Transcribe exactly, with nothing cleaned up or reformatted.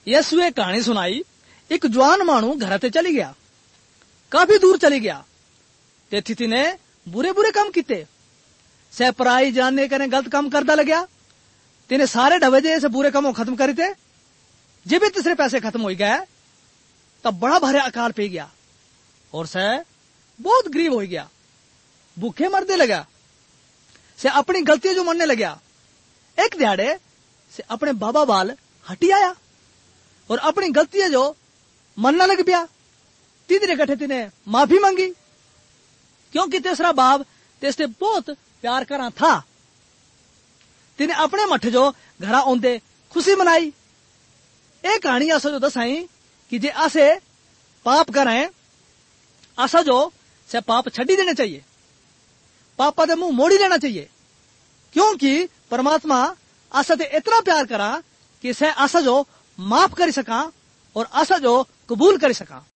यीशु एक कहानी सुनाई। एक जवान मानू घर ते चली गया, काफी दूर चली गया। तेथी तिने बुरे बुरे काम किते, सह पराई जानने कने गलत काम करदा लग्या। तिने सारे ढवेजे से बुरे कामों खत्म करी थे। जब भी तीसरे पैसे खत्म हो गए तब बड़ा भारी अकाल पे गया और सह बहुत गरीब हो गया, भूखे मरने लगा। से अपनी गलतियां जो मनने लगा। एक दिहाड़े से अपने बाबा बाल हटी आया और अपनी गलतियां जो मनना लग गया। तीसरे कट्ठे तिने माफी मांगी, क्योंकि तीसरा बाप तेसे बहुत प्यार करा था। तिने अपने मठ जो घरा आंदे खुशी मनाई। एक कहानी ऐसा जो दसाई कि जे आसे पाप करें, आसा जो से पाप छड़ी देने चाहिए, पापा दे मुंह मोड़ी लेना चाहिए, क्योंकि परमात्मा आसा ते इतना प्यार करा कि से आसा जो माफ कर सका और आसा जो कबूल कर सका।